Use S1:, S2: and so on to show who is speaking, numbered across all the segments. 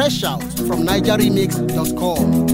S1: Fresh out from NigerRemix.com.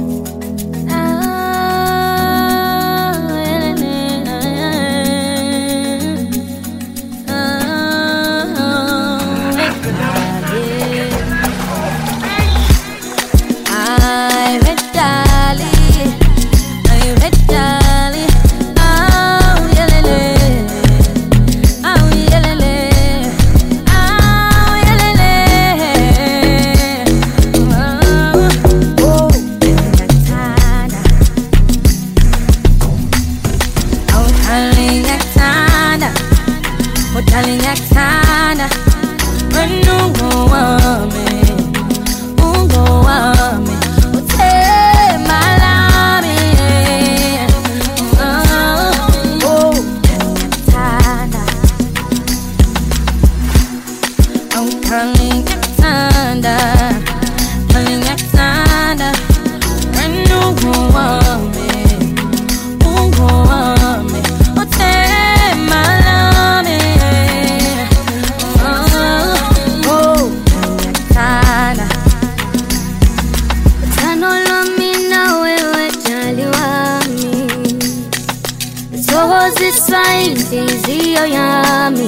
S2: Inhliziyo yami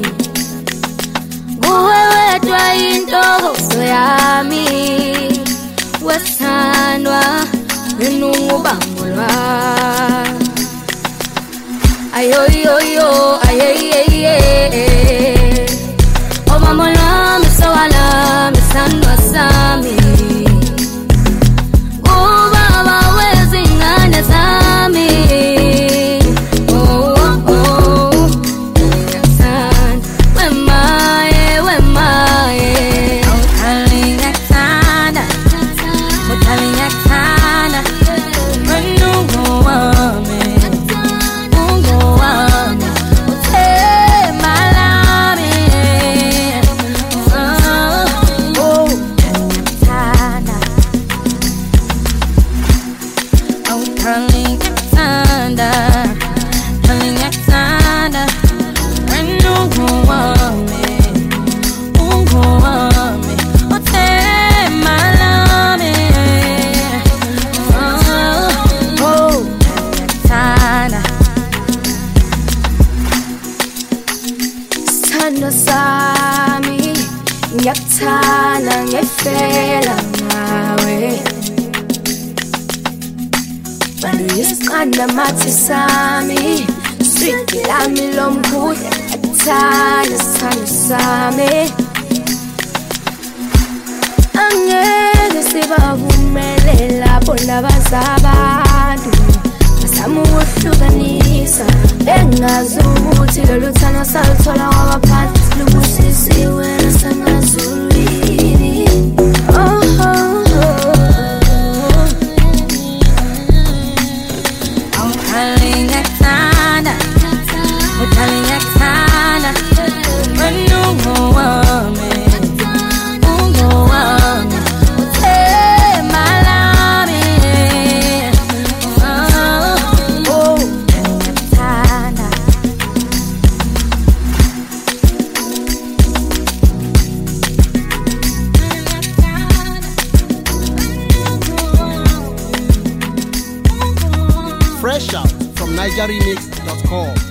S2: nguwe wedwa intokozo yami wesithandwa enungubangulwa ayoyoyo ayeyeye omama lami sawala misandwa sami ubaba wezingane zami sami ngiyakuthanda ngefela ngawe baluyisiqanda mathi sami sweet lami lomkhulu akuthanda sithando sami angeke sibavumelela bona bazabantu basama ukuhlukanisa engazi ukuthi lolu thando saluthola kwabaphansi lubusisiwe nasemazulwini
S1: Fresh out from NigerRemix.com.